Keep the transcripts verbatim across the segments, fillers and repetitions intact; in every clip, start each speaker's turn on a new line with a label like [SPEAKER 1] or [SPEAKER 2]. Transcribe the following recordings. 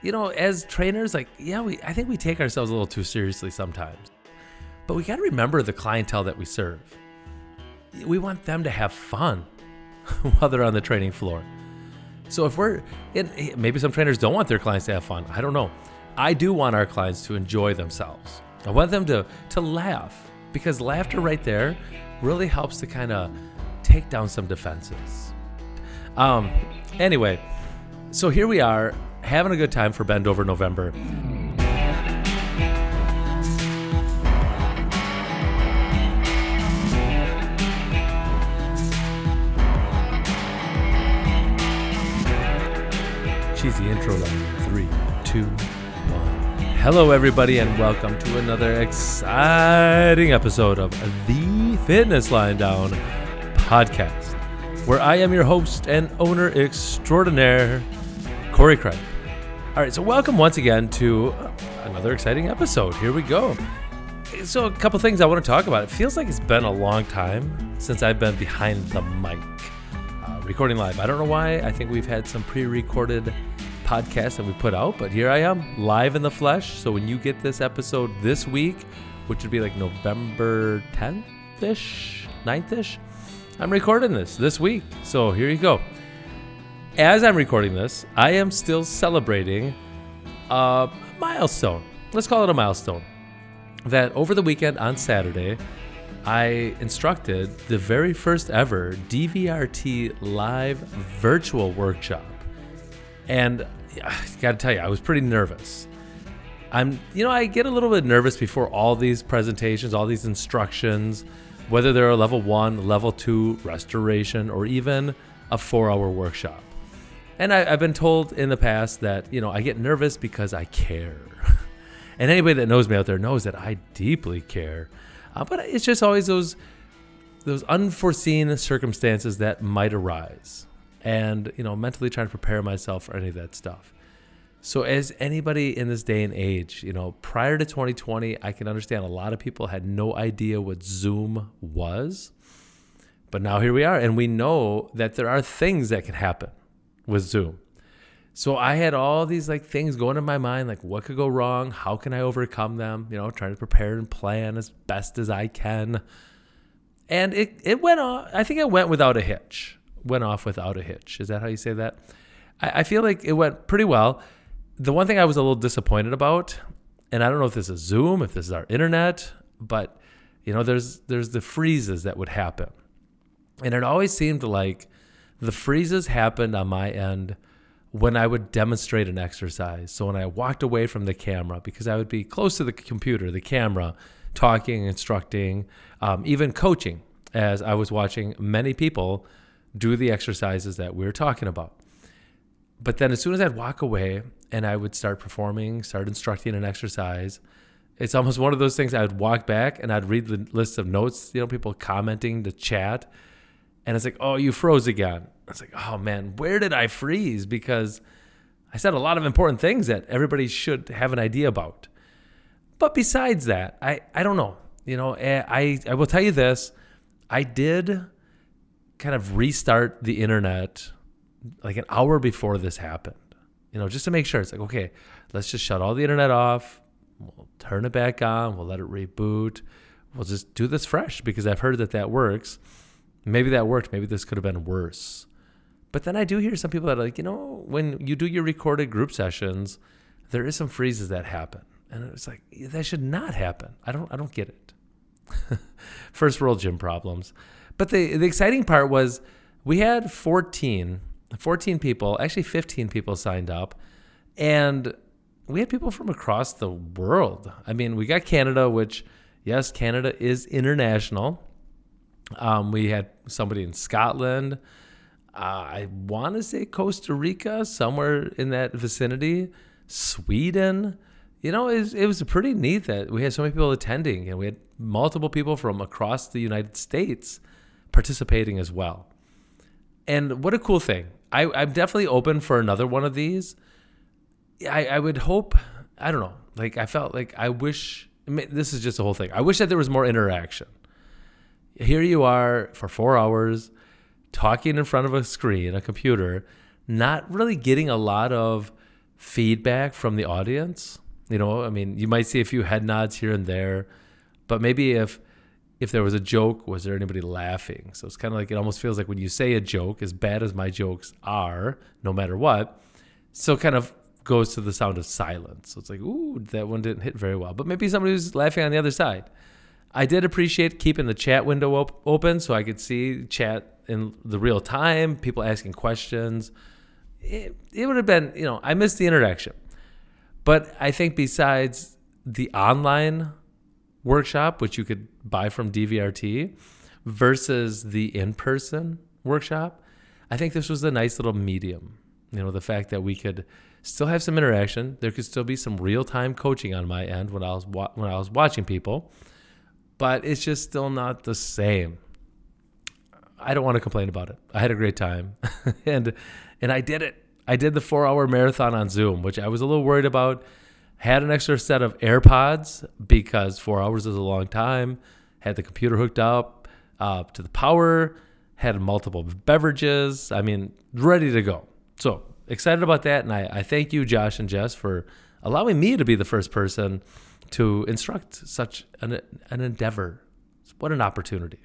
[SPEAKER 1] you know, as trainers, like, yeah, we I think we take ourselves a little too seriously sometimes. But we got to remember the clientele that we serve. We want them to have fun while they're on the training floor. So if we're, and maybe some trainers don't want their clients to have fun. I don't know. I do want our clients to enjoy themselves. I want them to, to laugh, because laughter right there really helps to kind of take down some defenses. Um, anyway, so here we are having a good time for Bend Over November. Cheesy intro line. Three, two, one. Hello, everybody, and welcome to another exciting episode of the Fitness Line Down podcast, where I am your host and owner extraordinaire, Corey Craig. All right, so welcome once again to another exciting episode. Here we go. So a couple things I want to talk about. It feels like it's been a long time since I've been behind the mic. Recording live. I don't know why. I think we've had some pre-recorded podcasts that we put out, but here I am live in the flesh. So when you get this episode this week, which would be like November tenth-ish, ninth-ish, I'm recording this this week. So here you go. As I'm recording this, I am still celebrating a milestone. Let's call it a milestone. That over the weekend on Saturday, I instructed the very first ever D V R T live virtual workshop. And I gotta tell you, I was pretty nervous. I'm, you know, I get a little bit nervous before all these presentations, all these instructions, whether they're a level one, level two restoration, or even a four hour workshop. And I, I've been told in the past that, you know, I get nervous because I care. And anybody that knows me out there knows that I deeply care. Uh, but it's just always those those unforeseen circumstances that might arise, and you know, mentally trying to prepare myself for any of that stuff. So, as anybody in this day and age, you know, prior to twenty twenty, I can understand a lot of people had no idea what Zoom was, but now here we are, and we know that there are things that can happen with Zoom. So I had all these like things going in my mind, like what could go wrong? How can I overcome them? You know, trying to prepare and plan as best as I can. And it, it went off. I think it went without a hitch. Went off without a hitch. Is that how you say that? I, I feel like it went pretty well. The one thing I was a little disappointed about, and I don't know if this is Zoom, if this is our internet, but you know, there's there's the freezes that would happen. And it always seemed like the freezes happened on my end when I would demonstrate an exercise. So when I walked away from the camera, because I would be close to the computer, the camera, talking, instructing, um, even coaching, as I was watching many people do the exercises that we were talking about. But then as soon as I'd walk away and I would start performing, start instructing an exercise, it's almost one of those things. I would walk back and I'd read the list of notes, you know, people commenting to chat. And it's like, oh, you froze again. I was like, oh man, where did I freeze? Because I said a lot of important things that everybody should have an idea about. But besides that, I, I don't know. You know, I, I will tell you this. I did kind of restart the internet like an hour before this happened. You know, just to make sure. It's like, okay, let's just shut all the internet off. We'll turn it back on. We'll let it reboot. We'll just do this fresh because I've heard that that works. Maybe that worked. Maybe this could have been worse. But then I do hear some people that are like, you know, when you do your recorded group sessions, there is some freezes that happen. And it's like, that should not happen. I don't I don't get it. First world gym problems. But the, the exciting part was we had fourteen, fourteen people, actually fifteen people signed up. And we had people from across the world. I mean, we got Canada, which, yes, Canada is international. Um, we had somebody in Scotland. Uh, I want to say Costa Rica, somewhere in that vicinity. Sweden. You know, it was, it was pretty neat that we had so many people attending, and we had multiple people from across the United States participating as well. And what a cool thing. I, I'm definitely open for another one of these. I, I would hope, I don't know, like I felt like I wish, I mean, this is just the whole thing. I wish that there was more interaction. Here you are for four hours talking in front of a screen, a computer, not really getting a lot of feedback from the audience. You know, I mean, you might see a few head nods here and there, but maybe if if there was a joke, was there anybody laughing? So it's kind of like, it almost feels like when you say a joke, as bad as my jokes are, no matter what, so kind of goes to the sound of silence. So it's like, ooh, that one didn't hit very well. But maybe somebody was laughing on the other side. I did appreciate keeping the chat window op- open so I could see chat in the real time, people asking questions. It, it would have been, you know, I missed the interaction. But I think besides the online workshop, which you could buy from D V R T, versus the in-person workshop, I think this was a nice little medium. You know, the fact that we could still have some interaction. There could still be some real-time coaching on my end when I was wa- when I was watching people, but it's just still not the same. I don't want to complain about it. I had a great time, and and I did it. I did the four-hour marathon on Zoom, which I was a little worried about. Had an extra set of AirPods because four hours is a long time. Had the computer hooked up uh, to the power. Had multiple beverages. I mean, ready to go. So excited about that. And I, I thank you, Josh and Jess, for allowing me to be the first person to instruct such an, an endeavor. What an opportunity.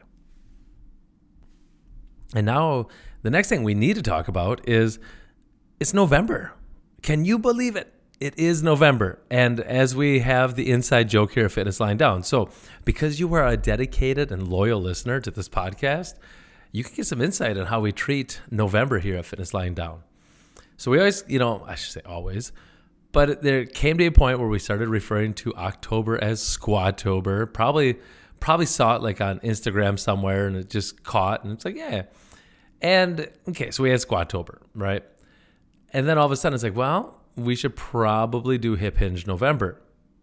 [SPEAKER 1] And now the next thing we need to talk about is it's November. Can you believe it? It is November, and as we have the inside joke here at Fitness Lying Down. So because you are a dedicated and loyal listener to this podcast, you can get some insight on how we treat November here at Fitness Lying Down. So we always, you know, I should say always, but there came to a point where we started referring to October as Squattober. Probably, probably saw it like on Instagram somewhere, and it just caught, and it's like, yeah. And, okay, so we had Squattober, right? And then all of a sudden it's like, well, we should probably do Hip Hinge November.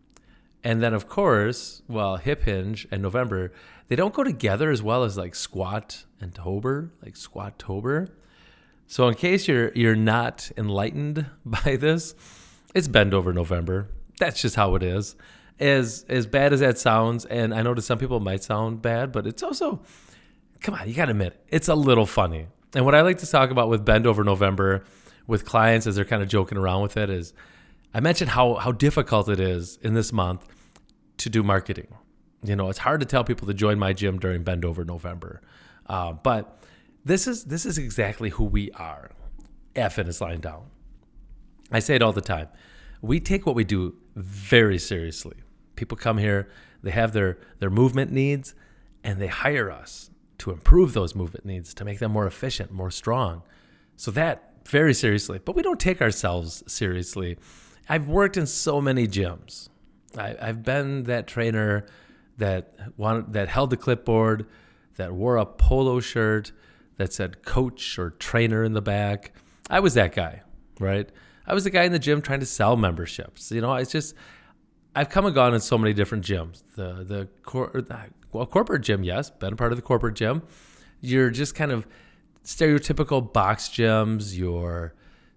[SPEAKER 1] And then, of course, well, Hip Hinge and November, they don't go together as well as like Squat and Tober, like Squattober. So in case you're you're not enlightened by this, it's Bend Over November. That's just how it is. As, as bad as that sounds, and I know to some people it might sound bad, but it's also, come on, you got to admit, it, it's a little funny. And what I like to talk about with Bend Over November with clients as they're kind of joking around with it is I mentioned how how difficult it is in this month to do marketing. You know, it's hard to tell people to join my gym during Bend Over November. Uh, but this is this is exactly who we are at Fitness Lying Down. I say it all the time. We take what we do very seriously. People come here, they have their, their movement needs, and they hire us to improve those movement needs, to make them more efficient, more strong. So that, very seriously, but we don't take ourselves seriously. I've worked in so many gyms. I, I've been that trainer that wanted, that held the clipboard, that wore a polo shirt, that said coach or trainer in the back. I was that guy, right? I was the guy in the gym trying to sell memberships. You know, it's just, I've come and gone in so many different gyms. The the cor- well, corporate gym, yes, been a part of the corporate gym. You're just kind of stereotypical box gyms, your,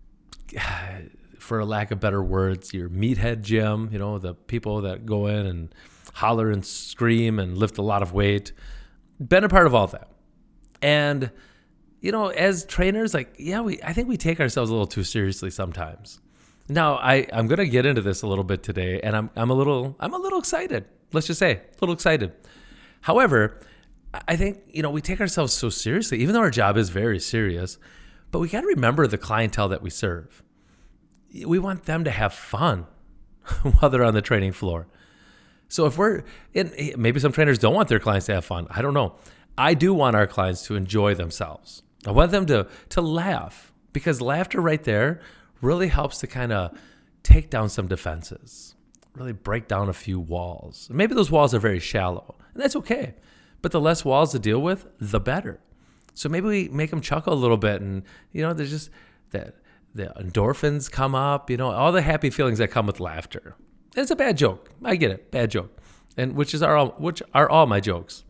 [SPEAKER 1] for a lack of better words, your meathead gym, you know, the people that go in and holler and scream and lift a lot of weight. Been a part of all that. And, you know, as trainers, like, yeah, we I think we take ourselves a little too seriously sometimes. Now, I, I'm going to get into this a little bit today, and I'm I'm a little I'm a little excited. Let's just say, a little excited. However, I think, you know, we take ourselves so seriously, even though our job is very serious, but we got to remember the clientele that we serve. We want them to have fun while they're on the training floor. So if we're in, maybe some trainers don't want their clients to have fun. I don't know. I do want our clients to enjoy themselves. I want them to, to laugh, because laughter right there really helps to kind of take down some defenses, really break down a few walls. Maybe those walls are very shallow, and that's okay. But the less walls to deal with, the better. So maybe we make them chuckle a little bit, and, you know, there's just that the endorphins come up, you know, all the happy feelings that come with laughter. And it's a bad joke. I get it. Bad joke. And which is our, which are all my jokes.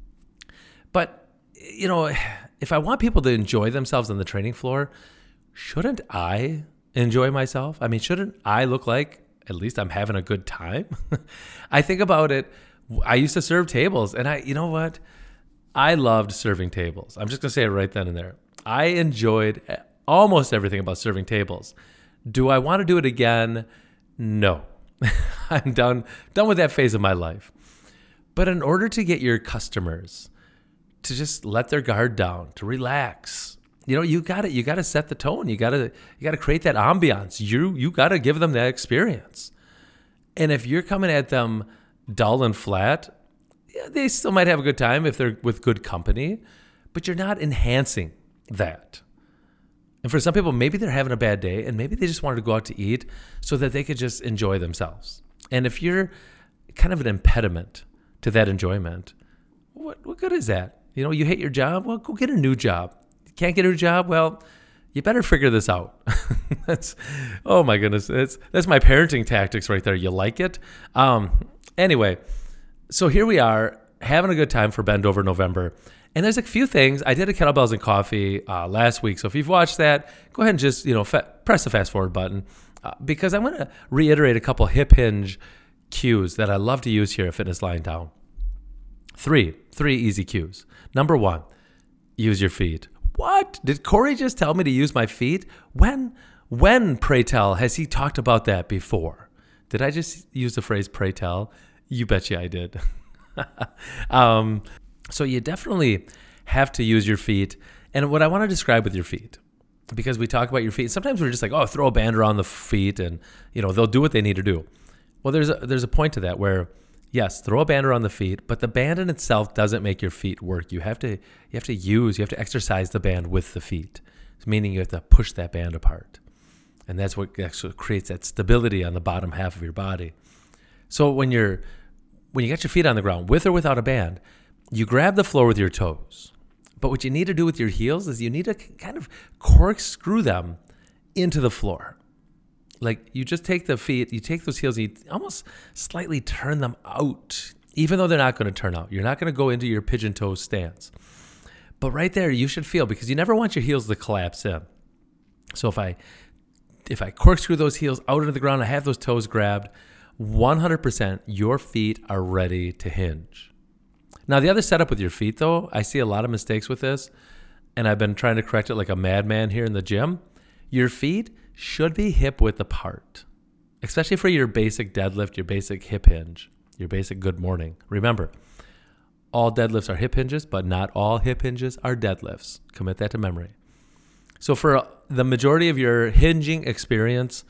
[SPEAKER 1] But, you know, if I want people to enjoy themselves on the training floor, shouldn't I enjoy myself? I mean, shouldn't I look like at least I'm having a good time? I think about it. I used to serve tables, and I, you know what? I loved serving tables. I'm just going to say it right then and there. I enjoyed almost everything about serving tables. Do I want to do it again? No. I'm done, done with that phase of my life. But in order to get your customers to just let their guard down, to relax, you know, you got to you got to set the tone. You got to you got to create that ambiance. You you got to give them that experience. And if you're coming at them dull and flat, yeah, they still might have a good time if they're with good company, but you're not enhancing that. And for some people, maybe they're having a bad day and maybe they just wanted to go out to eat so that they could just enjoy themselves. And if you're kind of an impediment to that enjoyment, what what good is that? You know, you hate your job? Well, go get a new job. You can't get a new job? Well, you better figure this out. That's, oh my goodness. That's, that's my parenting tactics right there. You like it? Um, anyway, so here we are having a good time for Bend Over November. And there's a few things. I did a Kettlebells and Coffee uh, last week. So if you've watched that, go ahead and just, you know, fa- press the fast forward button uh, because I'm going to reiterate a couple hip hinge cues that I love to use here at Fitness Lying Down. Three, three easy cues. Number one, use your feet. What? Did Corey just tell me to use my feet? When, when, pray tell, has he talked about that before? Did I just use the phrase pray tell? You betcha I did. um, So you definitely have to use your feet. And what I want to describe with your feet, because we talk about your feet, sometimes we're just like, oh, throw a band around the feet and, you know, they'll do what they need to do. Well, there's a, there's a point to that where, yes, throw a band around the feet, but the band in itself doesn't make your feet work. You have to you have to use, you have to exercise the band with the feet, meaning you have to push that band apart. And that's what actually creates that stability on the bottom half of your body. So when you're when you get your feet on the ground, with or without a band, you grab the floor with your toes. But what you need to do with your heels is you need to kind of corkscrew them into the floor. Like you just take the feet, you take those heels, and you almost slightly turn them out, even though they're not going to turn out. You're not going to go into your pigeon toe stance. But right there, you should feel, because you never want your heels to collapse in. So if I if I corkscrew those heels out into the ground, I have those toes grabbed, one hundred percent your feet are ready to hinge. Now, the other setup with your feet, though, I see a lot of mistakes with this, and I've been trying to correct it like a madman here in the gym. Your feet should be hip width apart, especially for your basic deadlift, your basic hip hinge, your basic good morning. Remember, all deadlifts are hip hinges, but not all hip hinges are deadlifts. Commit that to memory. So for the majority of your hinging experience,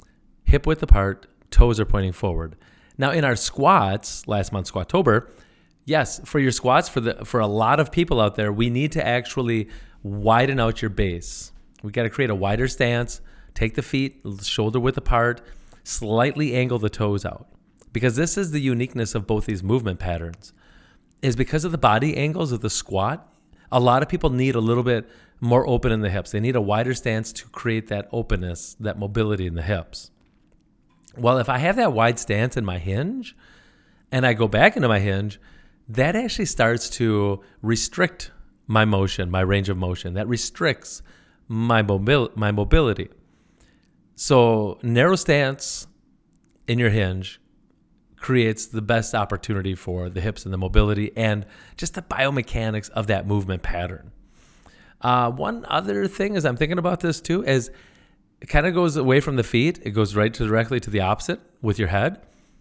[SPEAKER 1] hip width apart, toes are pointing forward. Now, in our squats, last month, Squattober, yes, for your squats, for the for a lot of people out there, we need to actually widen out your base. We got to create a wider stance, take the feet shoulder width apart, slightly angle the toes out. Because this is the uniqueness of both these movement patterns, is because of the body angles of the squat, a lot of people need a little bit more open in the hips. They need a wider stance to create that openness, that mobility in the hips. Well, if I have that wide stance in my hinge and I go back into my hinge, that actually starts to restrict my motion, my range of motion. That restricts my mobil- my mobility. So narrow stance in your hinge creates the best opportunity for the hips and the mobility and just the biomechanics of that movement pattern. Uh, one other thing as I'm thinking about this too is it kind of goes away from the feet. It goes right to directly to the opposite with your head.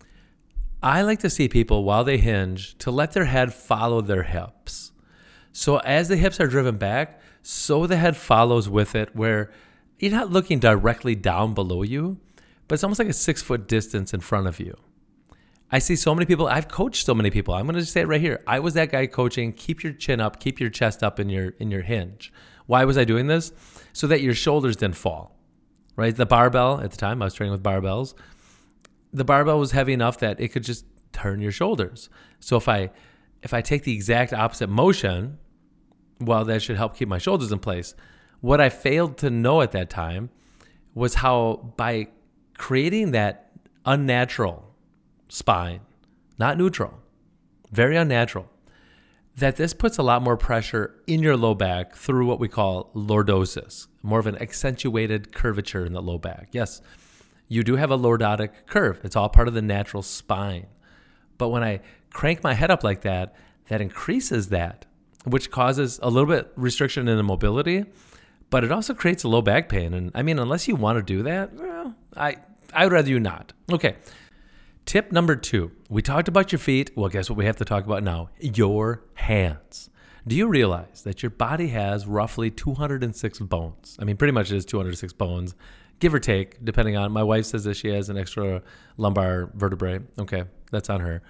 [SPEAKER 1] I like to see people while they hinge to let their head follow their hips. So as the hips are driven back, so the head follows with it, where you're not looking directly down below you, but it's almost like a six foot distance in front of you. I see so many people, I've coached so many people. I'm going to just say it right here. I was that guy coaching, keep your chin up, keep your chest up in your in your hinge. Why was I doing this? So that your shoulders didn't fall, right? The barbell, at the time I was training with barbells, the barbell was heavy enough that it could just turn your shoulders. So if I if I take the exact opposite motion, well, that should help keep my shoulders in place. What I failed to know at that time was how by creating that unnatural spine, not neutral, very unnatural, that this puts a lot more pressure in your low back through what we call lordosis, more of an accentuated curvature in the low back. Yes, you do have a lordotic curve. It's all part of the natural spine. But when I crank my head up like that, that increases that, which causes a little bit restriction in the mobility, but it also creates a low back pain. And I mean, unless you want to do that, well, I, I would rather you not. Okay. Tip number two, we talked about your feet. Well, guess what we have to talk about now? Your hands. Do you realize that your body has roughly two hundred six bones? I mean, pretty much it is two hundred six bones, give or take, depending on, my wife says that she has an extra lumbar vertebrae. Okay, that's on her.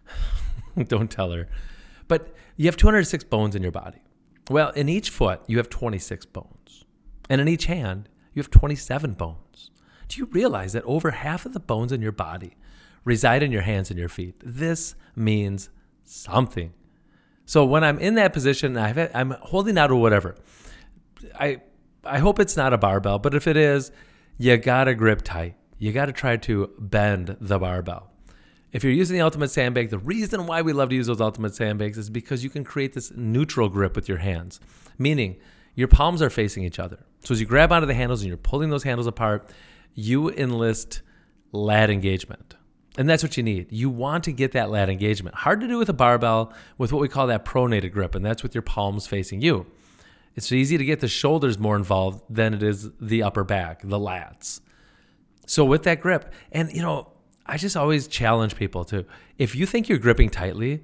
[SPEAKER 1] Don't tell her. But you have two hundred six bones in your body. Well, in each foot, you have twenty-six bones. And in each hand, you have twenty-seven bones. Do you realize that over half of the bones in your body reside in your hands and your feet? This means something. So when I'm in that position, I've, I'm holding out or whatever, I I hope it's not a barbell, but if it is, you gotta grip tight. You gotta try to bend the barbell. If you're using the Ultimate Sandbag, the reason why we love to use those Ultimate Sandbags is because you can create this neutral grip with your hands, meaning your palms are facing each other. So as you grab onto the handles and you're pulling those handles apart, you enlist lat engagement. And that's what you need. You want to get that lat engagement. Hard to do with a barbell with what we call that pronated grip, and that's with your palms facing you. It's easy to get the shoulders more involved than it is the upper back, the lats. So with that grip, and you know, I just always challenge people to, if you think you're gripping tightly,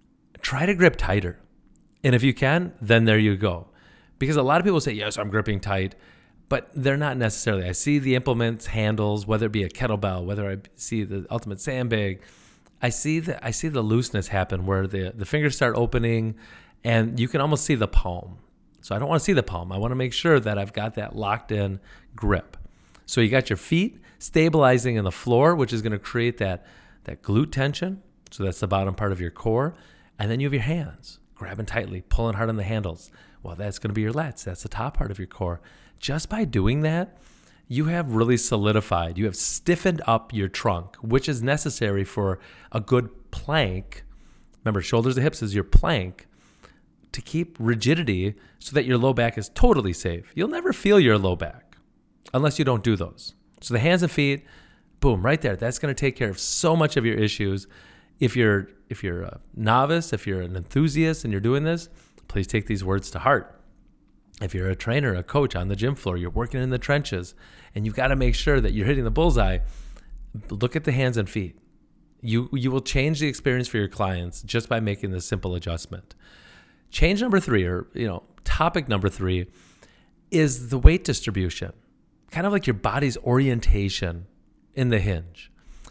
[SPEAKER 1] try to grip tighter. And if you can, then there you go. Because a lot of people say, yes, I'm gripping tight, but they're not necessarily. I see the implements, handles, whether it be a kettlebell, whether I see the Ultimate Sandbag, I see the I see the looseness happen where the, the fingers start opening and you can almost see the palm. So I don't want to see the palm. I want to make sure that I've got that locked in grip. So you got your feet stabilizing in the floor, which is going to create that, that glute tension. So that's the bottom part of your core. And then you have your hands grabbing tightly, pulling hard on the handles. Well, that's going to be your lats. That's the top part of your core. Just by doing that, you have really solidified, you have stiffened up your trunk, which is necessary for a good plank. Remember, shoulders to hips is your plank to keep rigidity so that your low back is totally safe. You'll never feel your low back unless you don't do those. So the hands and feet, boom, right there. That's going to take care of so much of your issues. If you're if you're a novice, if you're an enthusiast and you're doing this, please take these words to heart. If you're a trainer, a coach on the gym floor, you're working in the trenches, and you've got to make sure that you're hitting the bullseye, look at the hands and feet. You you will change the experience for your clients just by making this simple adjustment. Change number three, or you know, topic number three, is the weight distribution, kind of like your body's orientation in the hinge.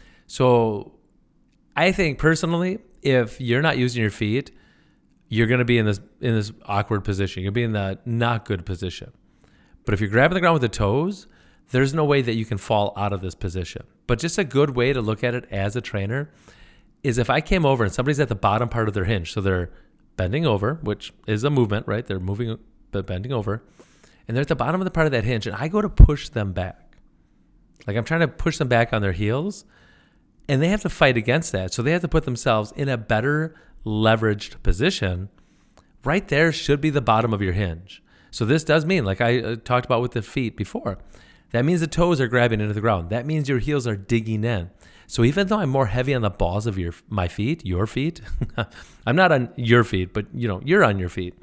[SPEAKER 1] So I think personally, if you're not using your feet, you're going to be in this in this awkward position. You'll be in the not good position. But if you're grabbing the ground with the toes, there's no way that you can fall out of this position. But just a good way to look at it as a trainer is if I came over and somebody's at the bottom part of their hinge, so they're bending over, which is a movement, right? They're moving, but bending over, and they're at the bottom of the part of that hinge, and I go to push them back. Like I'm trying to push them back on their heels, and they have to fight against that. So they have to put themselves in a better leveraged position. Right there should be the bottom of your hinge. So this does mean, like I uh, talked about with the feet before, that means the toes are grabbing into the ground. That means your heels are digging in. So even though I'm more heavy on the balls of your my feet, your feet, I'm not on your feet, but you know, you're on your feet.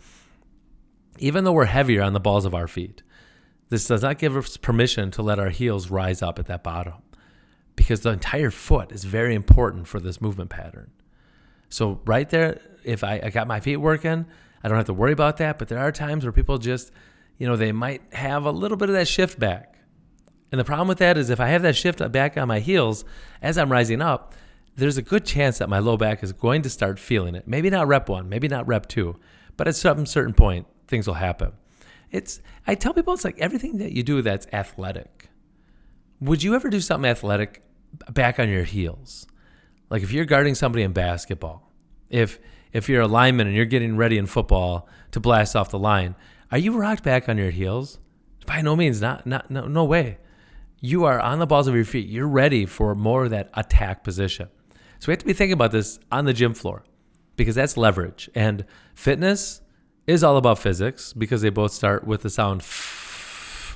[SPEAKER 1] Even though we're heavier on the balls of our feet, this does not give us permission to let our heels rise up at that bottom, because the entire foot is very important for this movement pattern. So right there, if I, I got my feet working, I don't have to worry about that. But there are times where people just, you know, they might have a little bit of that shift back. And the problem with that is if I have that shift back on my heels as I'm rising up, there's a good chance that my low back is going to start feeling it. Maybe not rep one, maybe not rep two, but at some certain point, things will happen. It's I tell people it's like everything that you do that's athletic. Would you ever do something athletic back on your heels? Like if you're guarding somebody in basketball, if if you're a lineman and you're getting ready in football to blast off the line, are you rocked back on your heels? By no means, not not no no way. You are on the balls of your feet. You're ready for more of that attack position. So we have to be thinking about this on the gym floor, because that's leverage. And fitness is all about physics, because they both start with the sound f.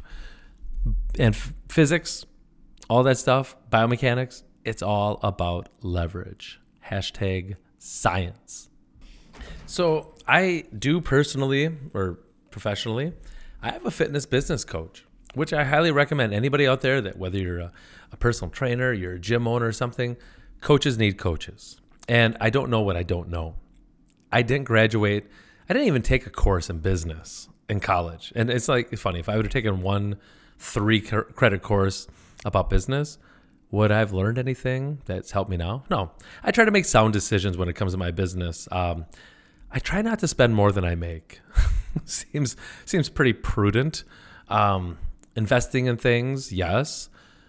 [SPEAKER 1] And f- physics, all that stuff, biomechanics, it's all about leverage. Hashtag science. So I do personally or professionally, I have a fitness business coach, which I highly recommend. Anybody out there that whether you're a, a personal trainer, you're a gym owner or something, coaches need coaches. And I don't know what I don't know. I didn't graduate. I didn't even take a course in business in college. And it's like, it's funny, if I would have taken one three credit course about business, would I have learned anything that's helped me now? No. I try to make sound decisions when it comes to my business. Um, I try not to spend more than I make. seems seems pretty prudent. Um, investing in things, yes.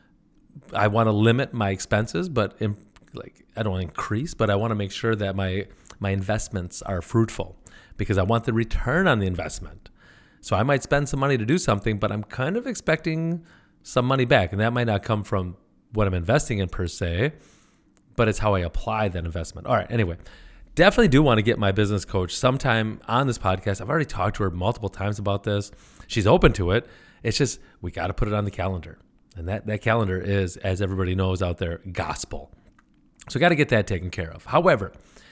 [SPEAKER 1] I want to limit my expenses, but in, like I don't want to increase, but I want to make sure that my my investments are fruitful because I want the return on the investment. So I might spend some money to do something, but I'm kind of expecting some money back, and that might not come from what I'm investing in per se, but it's how I apply that investment. All right, anyway, definitely do want to get my business coach sometime on this podcast. I've already talked to her multiple times about this. She's open to it. It's just we got to put it on the calendar. And that, that calendar is, as everybody knows out there, gospel. So got to get that taken care of. However,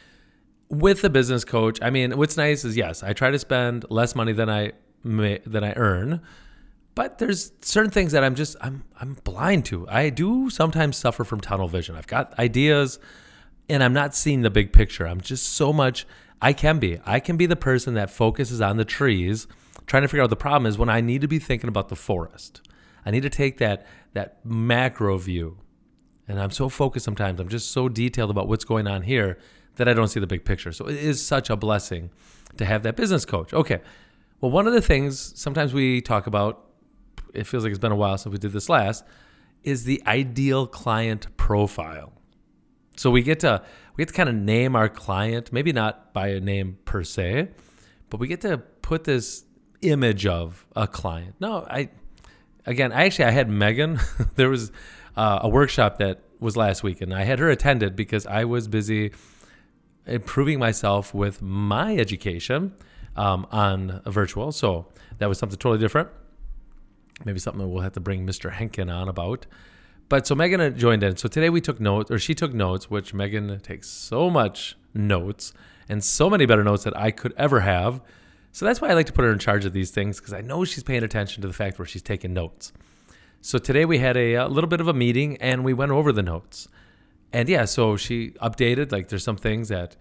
[SPEAKER 1] with the business coach, I mean, what's nice is, yes, I try to spend less money than I may, than I earn. But there's certain things that I'm just, I'm I'm blind to. I do sometimes suffer from tunnel vision. I've got ideas and I'm not seeing the big picture. I'm just so much, I can be. I can be the person that focuses on the trees, trying to figure out what the problem is when I need to be thinking about the forest. I need to take that that macro view. And I'm so focused sometimes. I'm just so detailed about what's going on here that I don't see the big picture. So it is such a blessing to have that business coach. Okay. Well, one of the things sometimes we talk about, it feels like it's been a while since we did this last, is the ideal client profile. So we get to we get to kind of name our client, maybe not by a name per se, but we get to put this image of a client. No, I again, I actually I had Megan. There was uh, a workshop that was last week, and I had her attended because I was busy improving myself with my education um, on a virtual. So that was something totally different. Maybe something we'll have to bring Mister Henkin on about. But so Megan joined in. So today we took notes, or she took notes, which Megan takes so much notes and so many better notes that I could ever have. So that's why I like to put her in charge of these things, because I know she's paying attention to the fact where she's taking notes. So today we had a, a little bit of a meeting and we went over the notes. And yeah, so she updated, like there's some things that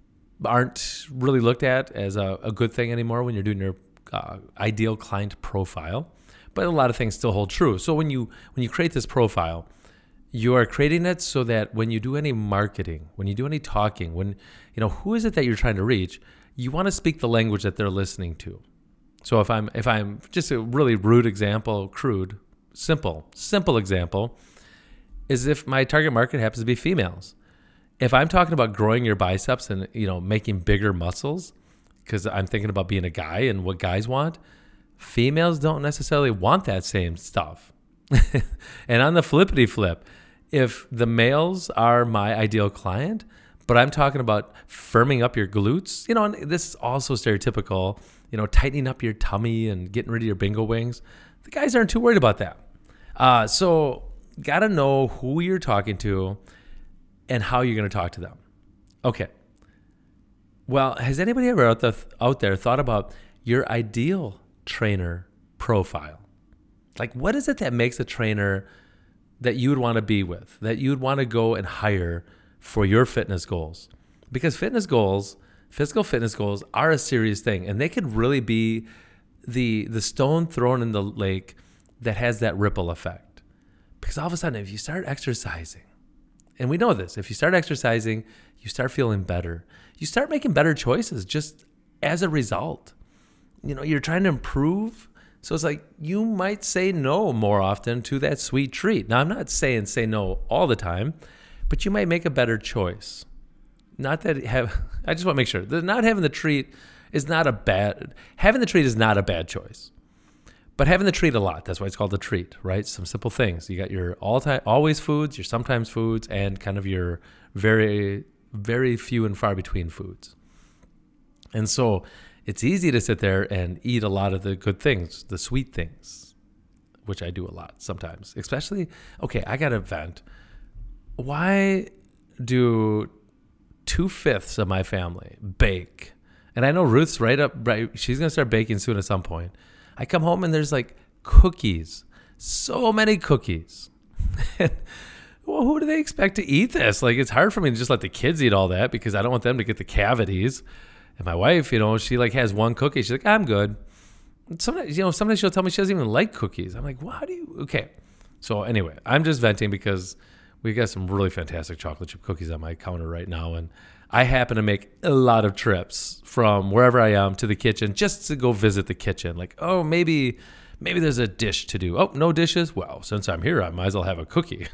[SPEAKER 1] aren't really looked at as a, a good thing anymore when you're doing your uh, ideal client profile. But a lot of things still hold true. So when you when you create this profile, you are creating it so that when you do any marketing, when you do any talking, when you know who is it that you're trying to reach, you want to speak the language that they're listening to. So if I'm if I'm just a really rude example, crude, simple, simple example, is if my target market happens to be females. If I'm talking about growing your biceps and you know making bigger muscles, because I'm thinking about being a guy and what guys want. Females don't necessarily want that same stuff. And on the flippity flip, if the males are my ideal client, but I'm talking about firming up your glutes, you know, and this is also stereotypical, you know, tightening up your tummy and getting rid of your bingo wings. The guys aren't too worried about that. Uh, so got to know who you're talking to and how you're going to talk to them. Okay. Well, has anybody ever out, the, out there thought about your ideal trainer profile? Like, what is it that makes a trainer that you would want to be with, that you would want to go and hire for your fitness goals? Because fitness goals, physical fitness goals are a serious thing, and they could really be the the stone thrown in the lake that has that ripple effect. Because all of a sudden, if you start exercising, and we know this, if you start exercising, you start feeling better. You start making better choices just as a result. You know, you're trying to improve. So it's like you might say no more often to that sweet treat. Now, I'm not saying say no all the time, but you might make a better choice. Not that have, I just want to make sure that not having the treat is not a bad, having the treat is not a bad choice. But having the treat a lot, that's why it's called the treat, right? Some simple things. You got your all time, always foods, your sometimes foods, and kind of your very, very few and far between foods. And so it's easy to sit there and eat a lot of the good things, the sweet things, which I do a lot sometimes. Especially, okay, I got to vent. Why do two-fifths of my family bake? And I know Ruth's right up, right, she's going to start baking soon at some point. I come home and there's like cookies, so many cookies. Well, who do they expect to eat this? Like, it's hard for me to just let the kids eat all that because I don't want them to get the cavities. And my wife, you know, she like has one cookie. She's like, I'm good. Sometimes, you know, sometimes she'll tell me she doesn't even like cookies. I'm like, well, how do you? Okay. So anyway, I'm just venting because we got some really fantastic chocolate chip cookies on my counter right now. And I happen to make a lot of trips from wherever I am to the kitchen just to go visit the kitchen. Like, oh, maybe, maybe there's a dish to do. Oh, no dishes? Well, since I'm here, I might as well have a cookie.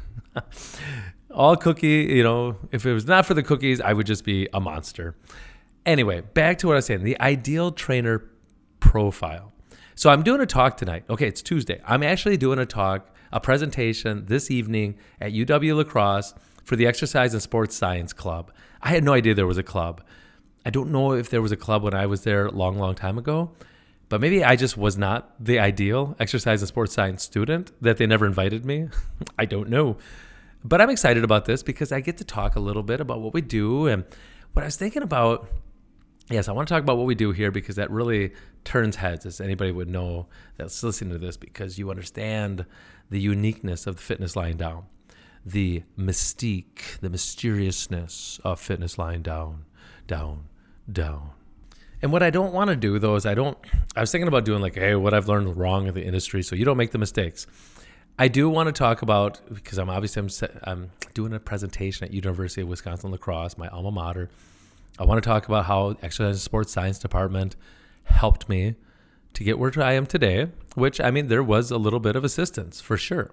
[SPEAKER 1] All cookie, you know, if it was not for the cookies, I would just be a monster. Anyway, back to what I was saying, the ideal trainer profile. So I'm doing a talk tonight. Okay, it's Tuesday. I'm actually doing a talk, a presentation this evening at U W-La Crosse for the Exercise and Sports Science Club. I had no idea there was a club. I don't know if there was a club when I was there a long, long time ago, but maybe I just was not the ideal exercise and sports science student that they never invited me. I don't know. But I'm excited about this because I get to talk a little bit about what we do. And what I was thinking about, yes, I want to talk about what we do here because that really turns heads, as anybody would know that's listening to this, because you understand the uniqueness of the Fitness Lying Down, the mystique, the mysteriousness of Fitness Lying Down, down, down. And what I don't want to do, though, is I don't, I was thinking about doing like, hey, what I've learned wrong in the industry so you don't make the mistakes. I do want to talk about, because I'm obviously, I'm, I'm doing a presentation at University of Wisconsin-La Crosse, my alma mater. I want to talk about how Exercise and Sports Science Department helped me to get where I am today, which, I mean, there was a little bit of assistance for sure.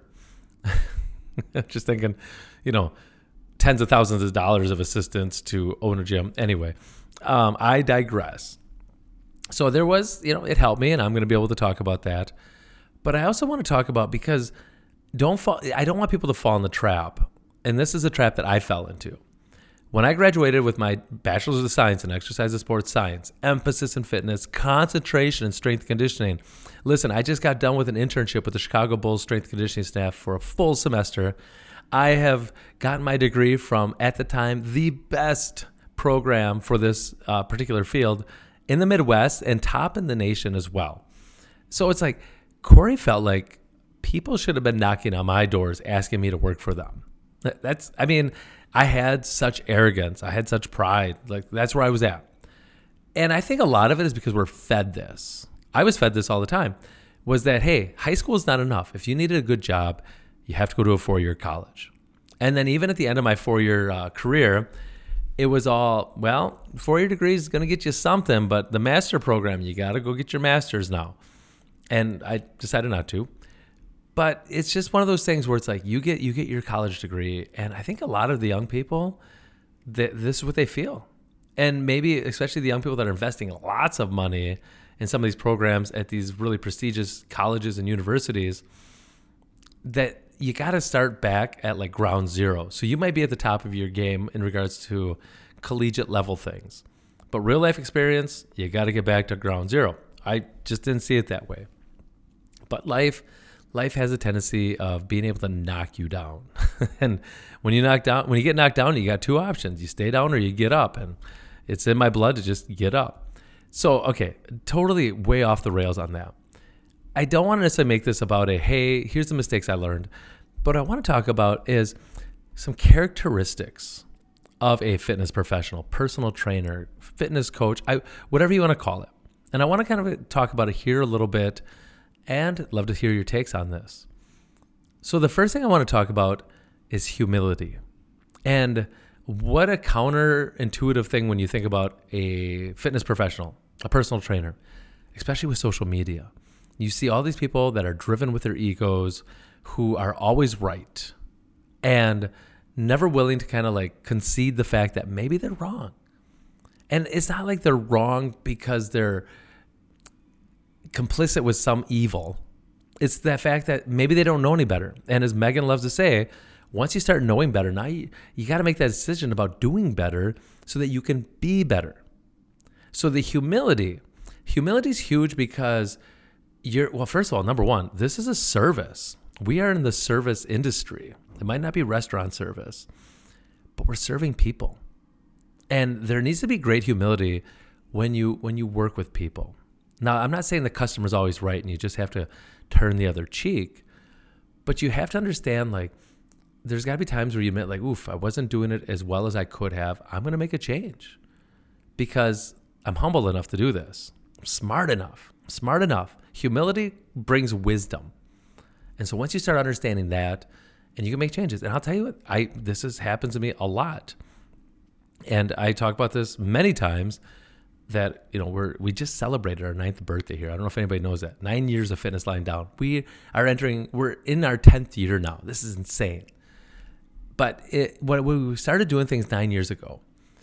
[SPEAKER 1] Just thinking, you know, tens of thousands of dollars of assistance to own a gym. Anyway, um, I digress. So there was, you know, it helped me, and I'm going to be able to talk about that. But I also want to talk about, because don't fall, I don't want people to fall in the trap. And this is a trap that I fell into. When I graduated with my Bachelor's of Science in Exercise and Sports Science, emphasis in fitness, concentration in strength conditioning. Listen, I just got done with an internship with the Chicago Bulls strength conditioning staff for a full semester. I have gotten my degree from, at the time, the best program for this uh, particular field in the Midwest and top in the nation as well. So it's like, Corey felt like people should have been knocking on my doors asking me to work for them. That's, I mean, I had such arrogance. I had such pride. Like, that's where I was at. And I think a lot of it is because we're fed this. I was fed this all the time, was that, hey, high school is not enough. If you needed a good job, you have to go to a four-year college. And then even at the end of my four-year uh, career, it was all, well, four-year degree is going to get you something, but the master program, you got to go get your master's now. And I decided not to. But it's just one of those things where it's like you get you get your college degree, and I think a lot of the young people, that this is what they feel. And maybe especially the young people that are investing lots of money in some of these programs at these really prestigious colleges and universities, that you got to start back at like ground zero. So you might be at the top of your game in regards to collegiate level things. But real life experience, you got to get back to ground zero. I just didn't see it that way. But life... Life has a tendency of being able to knock you down. And when you knock down, when you get knocked down, you got two options. You stay down or you get up. And it's in my blood to just get up. So, okay, totally way off the rails on that. I don't want to necessarily make this about a, hey, here's the mistakes I learned. But what I want to talk about is some characteristics of a fitness professional, personal trainer, fitness coach, I, whatever you want to call it. And I want to kind of talk about it here a little bit, and love to hear your takes on this. So the first thing I want to talk about is humility. And what a counterintuitive thing when you think about a fitness professional, a personal trainer, especially with social media. You see all these people that are driven with their egos, who are always right and never willing to kind of like concede the fact that maybe they're wrong. And it's not like they're wrong because they're complicit with some evil. It's the fact that maybe they don't know any better. And as Megan loves to say, once you start knowing better, now you, you got to make that decision about doing better so that you can be better. So the humility, humility is huge because you're, well, first of all, number one, this is a service. We are in the service industry. It might not be restaurant service, but we're serving people. And there needs to be great humility when you when you work with people. Now, I'm not saying the customer's always right and you just have to turn the other cheek, but you have to understand, like, there's got to be times where you admit, like, oof, I wasn't doing it as well as I could have. I'm going to make a change because I'm humble enough to do this. I'm smart enough. I'm smart enough. Humility brings wisdom. And so once you start understanding that, and you can make changes, and I'll tell you what, I this has happened to me a lot. And I talk about this many times, that, you know, we're, we just celebrated our ninth birthday here. I don't know if anybody knows that. Nine years of Fitness Lying Down. We are entering, we're in our tenth year now. This is insane. But it, when we started doing things nine years ago,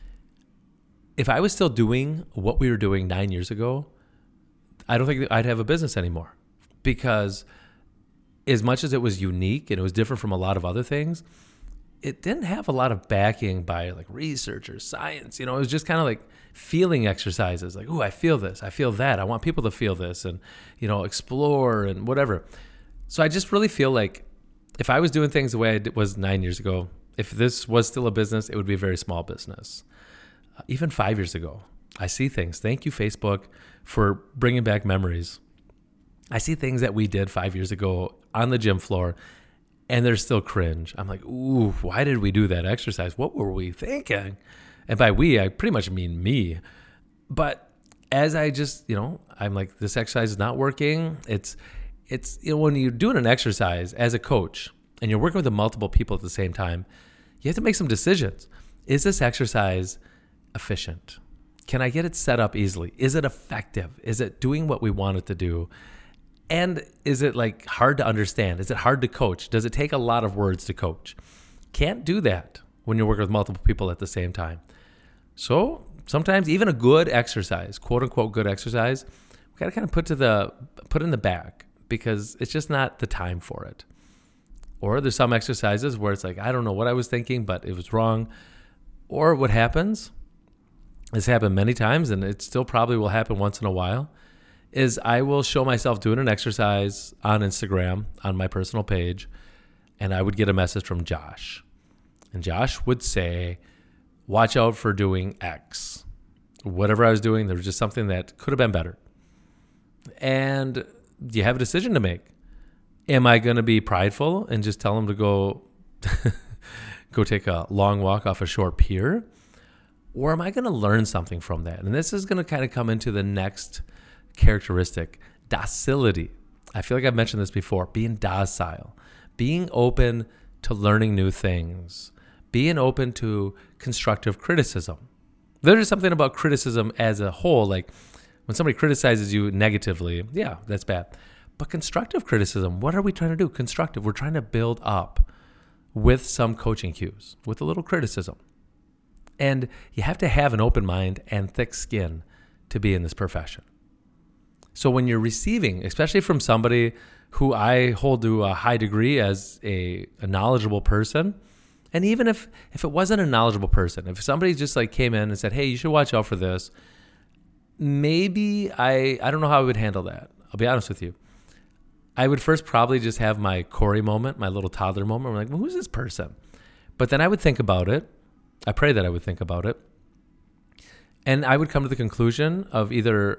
[SPEAKER 1] if I was still doing what we were doing nine years ago, I don't think I'd have a business anymore. Because as much as it was unique and it was different from a lot of other things, it didn't have a lot of backing by like research or science. You know, it was just kind of like feeling exercises. Like, ooh, I feel this. I feel that. I want people to feel this and, you know, explore and whatever. So I just really feel like if I was doing things the way I was nine years ago, if this was still a business, it would be a very small business. Uh, even five years ago, I see things. Thank you, Facebook, for bringing back memories. I see things that we did five years ago on the gym floor, and they're still cringe. I'm like, ooh, why did we do that exercise? What were we thinking? And by we, I pretty much mean me. But as I just, you know, I'm like, this exercise is not working. It's, it's, you know, when you're doing an exercise as a coach and you're working with multiple people at the same time, you have to make some decisions. Is this exercise efficient? Can I get it set up easily? Is it effective? Is it doing what we want it to do? And is it like hard to understand? Is it hard to coach? Does it take a lot of words to coach? Can't do that when you're working with multiple people at the same time. So sometimes even a good exercise, quote unquote good exercise, we got to kind of put to the put in the back because it's just not the time for it. Or there's some exercises where it's like, I don't know what I was thinking, but it was wrong. Or what happens, this happened many times and it still probably will happen once in a while, is I will show myself doing an exercise on Instagram on my personal page, and I would get a message from Josh. And Josh would say, watch out for doing X. Whatever I was doing, there was just something that could have been better. And you have a decision to make. Am I going to be prideful and just tell him to go, go take a long walk off a short pier? Or am I going to learn something from that? And this is going to kind of come into the next characteristic, docility. I feel like I've mentioned this before, being docile, being open to learning new things, being open to constructive criticism. There's something about criticism as a whole, like when somebody criticizes you negatively, yeah, that's bad. But constructive criticism, what are we trying to do? Constructive, we're trying to build up with some coaching cues, with a little criticism. And you have to have an open mind and thick skin to be in this profession. So when you're receiving, especially from somebody who I hold to a high degree as a, a knowledgeable person, and even if, if it wasn't a knowledgeable person, if somebody just like came in and said, hey, you should watch out for this, maybe I, I don't know how I would handle that. I'll be honest with you. I would first probably just have my Corey moment, my little toddler moment. I'm like, well, who's this person? But then I would think about it. I pray that I would think about it. And I would come to the conclusion of either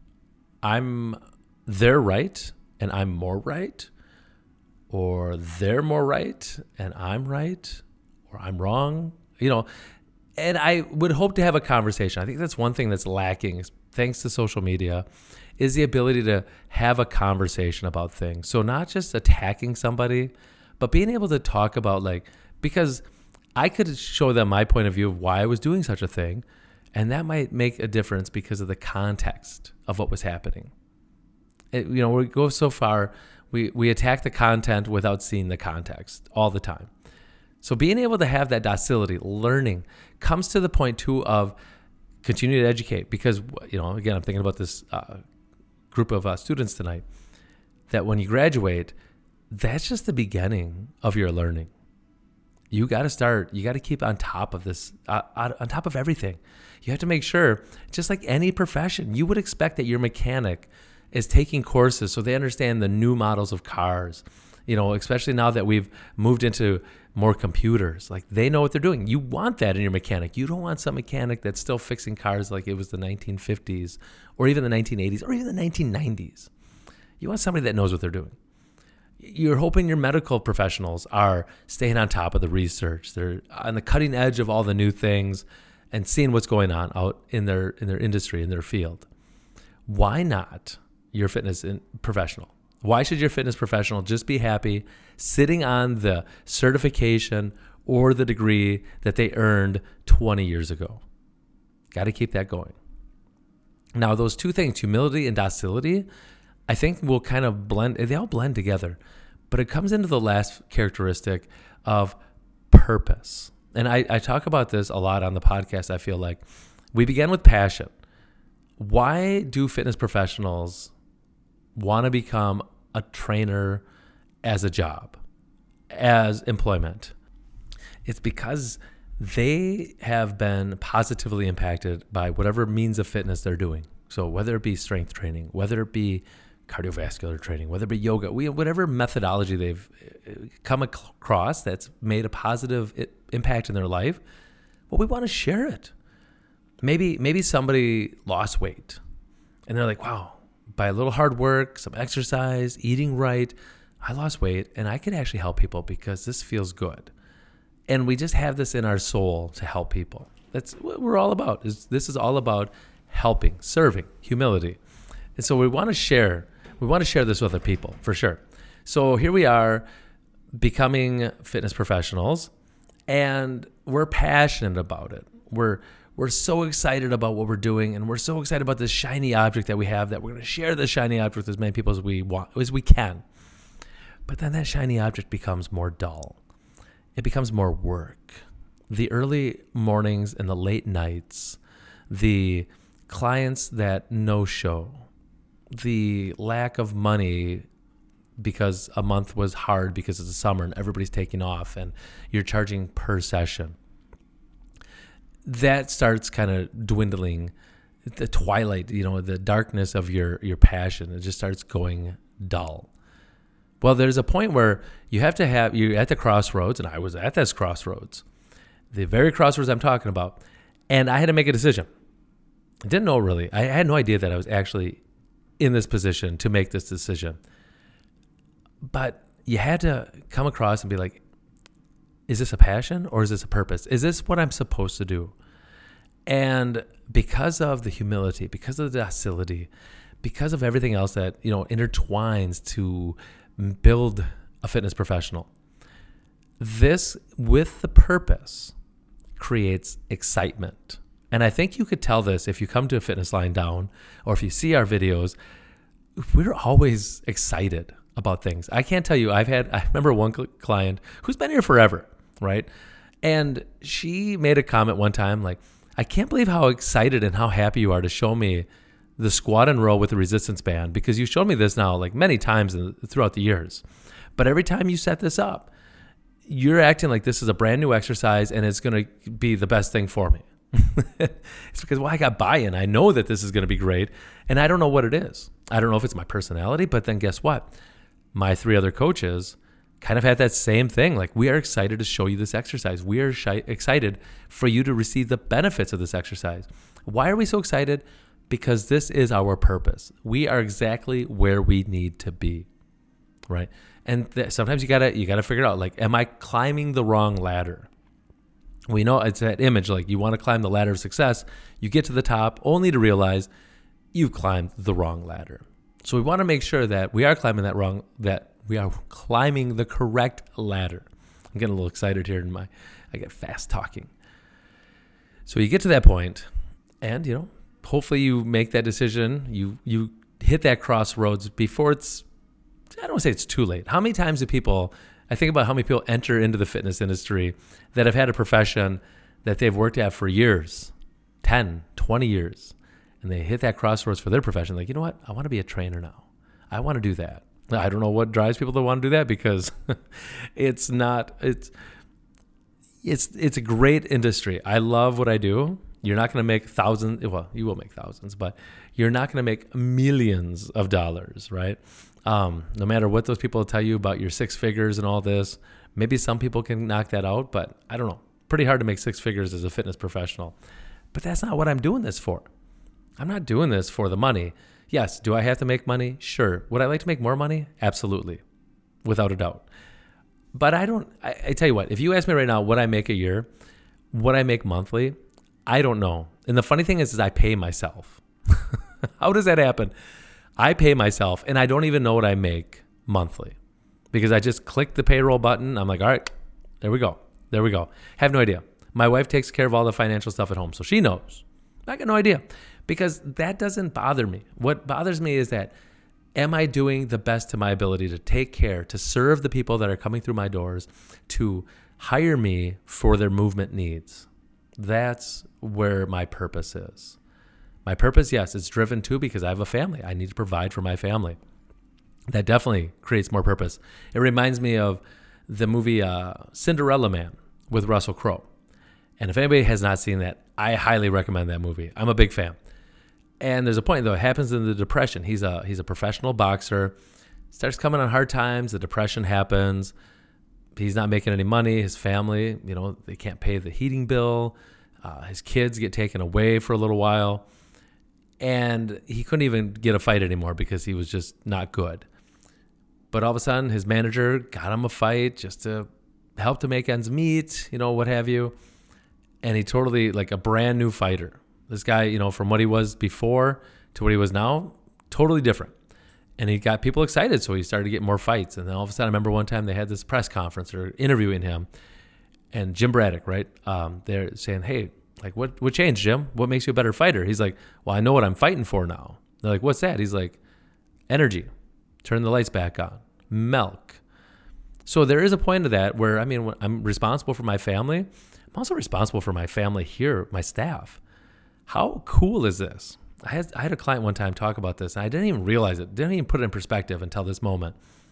[SPEAKER 1] I'm they're right and I'm more right, or they're more right and I'm right, or I'm wrong, you know. And I would hope to have a conversation. I think that's one thing that's lacking, thanks to social media, is the ability to have a conversation about things. So not just attacking somebody, but being able to talk about, like, because I could show them my point of view of why I was doing such a thing, and that might make a difference because of the context of what was happening. It, you know, we go so far, we, we attack the content without seeing the context all the time. So being able to have that docility, learning, comes to the point too of continue to educate. Because, you know, again, I'm thinking about this uh, group of uh, students tonight, that when you graduate, that's just the beginning of your learning. You got to start, you got to keep on top of this, uh, on top of everything. You have to make sure, just like any profession, you would expect that your mechanic is taking courses so they understand the new models of cars. you know, especially now that we've moved into more computers. Like, they know what they're doing. You want that in your mechanic. You don't want some mechanic that's still fixing cars like it was the nineteen fifties or even the nineteen eighties or even the nineteen nineties. You want somebody that knows what they're doing. You're hoping your medical professionals are staying on top of the research. They're on the cutting edge of all the new things and seeing what's going on out in their in their industry, in their field. Why not your fitness professional? Why should your fitness professional just be happy sitting on the certification or the degree that they earned twenty years ago? Got to keep that going. Now, those two things, humility and docility, I think will kind of blend. They all blend together, but it comes into the last characteristic of purpose. And I, I talk about this a lot on the podcast. I feel like we began with passion. Why do fitness professionals want to become a trainer as a job, as employment? It's because they have been positively impacted by whatever means of fitness they're doing. So whether it be strength training, whether it be cardiovascular training, whether it be yoga, we, whatever methodology they've come across that's made a positive impact in their life, well, we want to share it. Maybe, maybe somebody lost weight and they're like, wow, by a little hard work, some exercise, eating right, I lost weight and I could actually help people because this feels good. And we just have this in our soul to help people. That's what we're all about. Is This is all about helping, serving, humility. And so we want to share, we want to share this with other people for sure. So here we are becoming fitness professionals and we're passionate about it. We're We're so excited about what we're doing, and we're so excited about this shiny object that we have that we're going to share this shiny object with as many people as we want, as we can. But then that shiny object becomes more dull. It becomes more work. The early mornings and the late nights, the clients that no-show, the lack of money because a month was hard because it's the summer and everybody's taking off and you're charging per session. That starts kind of dwindling. The twilight, you know, the darkness of your, your passion, it just starts going dull. Well, there's a point where you have to have, you're at the crossroads, and I was at this crossroads, the very crossroads I'm talking about, and I had to make a decision. I didn't know really. I had no idea that I was actually in this position to make this decision. But you had to come across and be like, is this a passion or is this a purpose? Is this what I'm supposed to do? And because of the humility, because of the docility, because of everything else that, you know, intertwines to build a fitness professional, this with the purpose creates excitement. And I think you could tell this if you come to a Fitness Lying Down or if you see our videos, we're always excited about things. I can't tell you, I've had, I remember one client who's been here forever, right? And she made a comment one time like, I can't believe how excited and how happy you are to show me the squat and row with the resistance band, because you showed me this now like many times in, throughout the years. But every time you set this up, you're acting like this is a brand new exercise and it's going to be the best thing for me. It's because, well, I got buy-in. I know that this is going to be great, and I don't know what it is. I don't know if it's my personality, but then guess what? My three other coaches kind of had that same thing. Like, we are excited to show you this exercise. We are shy, excited for you to receive the benefits of this exercise. Why are we so excited? Because this is our purpose. We are exactly where we need to be, right? And th- sometimes you gotta you gotta figure it out. Like, am I climbing the wrong ladder? We know it's that image. Like, you want to climb the ladder of success. You get to the top only to realize you've climbed the wrong ladder. So we want to make sure that we are climbing that wrong, that we are climbing the correct ladder. I'm getting a little excited here in my, I get fast talking. So you get to that point, and you know, hopefully you make that decision. You you hit that crossroads before it's, I don't want to say it's too late. How many times do people, I think about how many people enter into the fitness industry that have had a profession that they've worked at for years, ten, twenty years, and they hit that crossroads for their profession. Like, you know what? I want to be a trainer now. I want to do that. I don't know what drives people to want to do that, because it's not, it's, it's, it's a great industry. I love what I do. You're not going to make thousands. Well, you will make thousands, but you're not going to make millions of dollars, right? Um, no matter what those people tell you about your six figures and all this, maybe some people can knock that out, but I don't know. Pretty hard to make six figures as a fitness professional. But that's not what I'm doing this for. I'm not doing this for the money. Yes, do I have to make money? Sure. Would I like to make more money? Absolutely. Without a doubt. But I don't, I, I tell you what, if you ask me right now what I make a year, what I make monthly, I don't know. And the funny thing is, is I pay myself. How does that happen? I pay myself and I don't even know what I make monthly because I just click the payroll button. I'm like, all right, there we go. There we go. Have no idea. My wife takes care of all the financial stuff at home, so she knows. I got no idea because that doesn't bother me. What bothers me is that, am I doing the best to my ability to take care, to serve the people that are coming through my doors, to hire me for their movement needs? That's where my purpose is. My purpose, yes, it's driven too because I have a family. I need to provide for my family. That definitely creates more purpose. It reminds me of the movie uh, Cinderella Man with Russell Crowe. And if anybody has not seen that, I highly recommend that movie. I'm a big fan. And there's a point, though, it happens in the Depression. He's a he's a professional boxer. Starts coming on hard times. The Depression happens. He's not making any money. His family, you know, they can't pay the heating bill. Uh, his kids get taken away for a little while. And he couldn't even get a fight anymore because he was just not good. But all of a sudden, his manager got him a fight just to help to make ends meet, you know, what have you. And he totally, like a brand new fighter. This guy, you know, from what he was before to what he was now, totally different. And he got people excited, so he started to get more fights. And then all of a sudden, I remember one time they had this press conference or interviewing him. And Jim Braddock, right? Um, they're saying, hey, like, what, what changed, Jim? What makes you a better fighter? He's like, well, I know what I'm fighting for now. They're like, what's that? He's like, energy. Turn the lights back on. Milk. So there is a point to that where, I mean, when I'm responsible for my family. I'm also responsible for my family here, my staff. How cool is this? I had, I had a client one time talk about this, and I didn't even realize it, didn't even put it in perspective until this moment,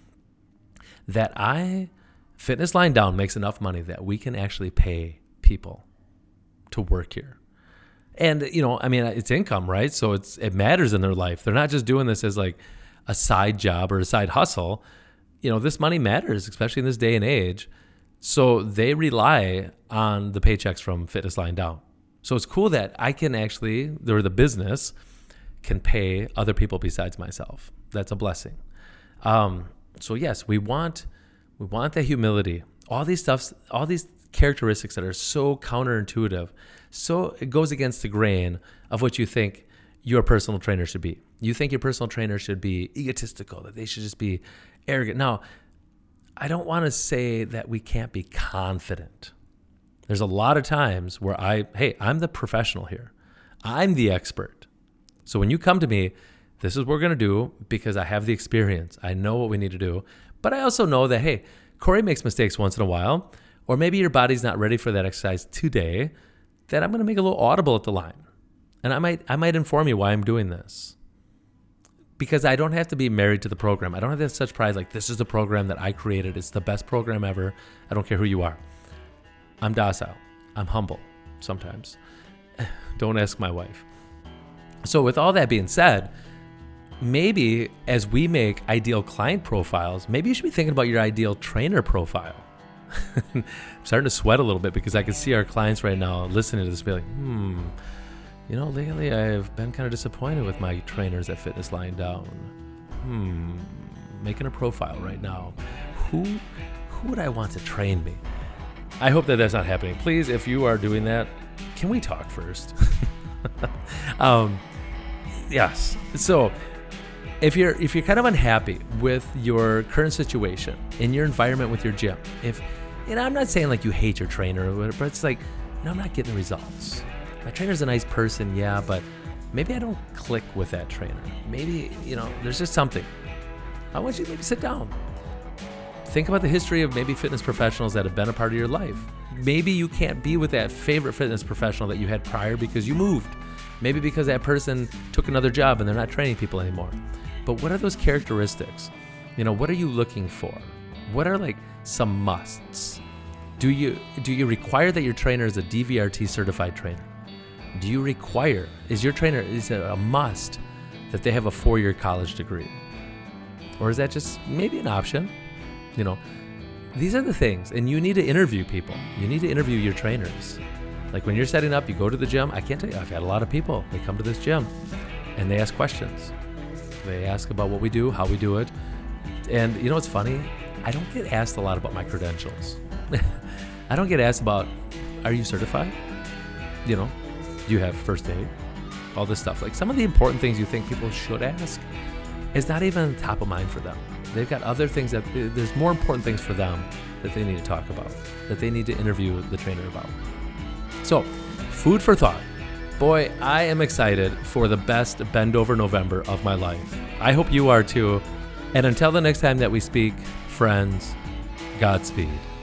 [SPEAKER 1] that I, Fitness Lying Down makes enough money that we can actually pay people to work here. And, you know, I mean, it's income, right? So it's it matters in their life. They're not just doing this as like a side job or a side hustle. You know, this money matters, especially in this day and age. So they rely on the paychecks from Fitness Lying Down. So it's cool that I can actually, or the business can pay other people besides myself. That's a blessing. Um, so yes, we want we want the humility. All these stuffs, all these characteristics that are so counterintuitive, so it goes against the grain of what you think your personal trainer should be. You think your personal trainer should be egotistical, that they should just be arrogant. Now, I don't want to say that we can't be confident. There's a lot of times where I, hey, I'm the professional here. I'm the expert. So when you come to me, this is what we're going to do because I have the experience. I know what we need to do. But I also know that, hey, Corey makes mistakes once in a while, or maybe your body's not ready for that exercise today, that I'm going to make a little audible at the line. And I might I might inform you why I'm doing this. Because I don't have to be married to the program. I don't have that such pride like this is the program that I created. It's the best program ever. I don't care who you are. I'm docile. I'm humble sometimes. Don't ask my wife. So with all that being said, maybe as we make ideal client profiles, maybe you should be thinking about your ideal trainer profile. I'm starting to sweat a little bit because I can see our clients right now listening to this be like, hmm, you know, lately I've been kind of disappointed with my trainers at Fitness Lying Down. Hmm, making a profile right now. Who, who would I want to train me? I hope that that's not happening. Please, if you are doing that, can we talk first? um, yes. So if you're if you're kind of unhappy with your current situation in your environment with your gym, if and I'm not saying like you hate your trainer or whatever, but it's like, you know, I'm not getting the results. My trainer's a nice person, yeah, but maybe I don't click with that trainer. Maybe, you know, there's just something. I want you to maybe sit down. Think about the history of maybe fitness professionals that have been a part of your life. Maybe you can't be with that favorite fitness professional that you had prior because you moved. Maybe because that person took another job and they're not training people anymore. But what are those characteristics? You know, what are you looking for? What are like some musts? Do you do you require that your trainer is a D V R T certified trainer? Do you require, is your trainer, is it a must that they have a four-year college degree? Or is that just maybe an option? You know, these are the things. And you need to interview people. You need to interview your trainers. Like when you're setting up, you go to the gym. I can't tell you, I've had a lot of people. They come to this gym and they ask questions. They ask about what we do, how we do it. And you know what's funny? I don't get asked a lot about my credentials. I don't get asked about, are you certified? You know, do you have first aid? All this stuff. Like some of the important things you think people should ask is not even top of mind for them. They've got other things that, there's more important things for them that they need to talk about, that they need to interview the trainer about. So, food for thought. Boy, I am excited for the best Bend Over November of my life. I hope you are too. And until the next time that we speak, friends, Godspeed.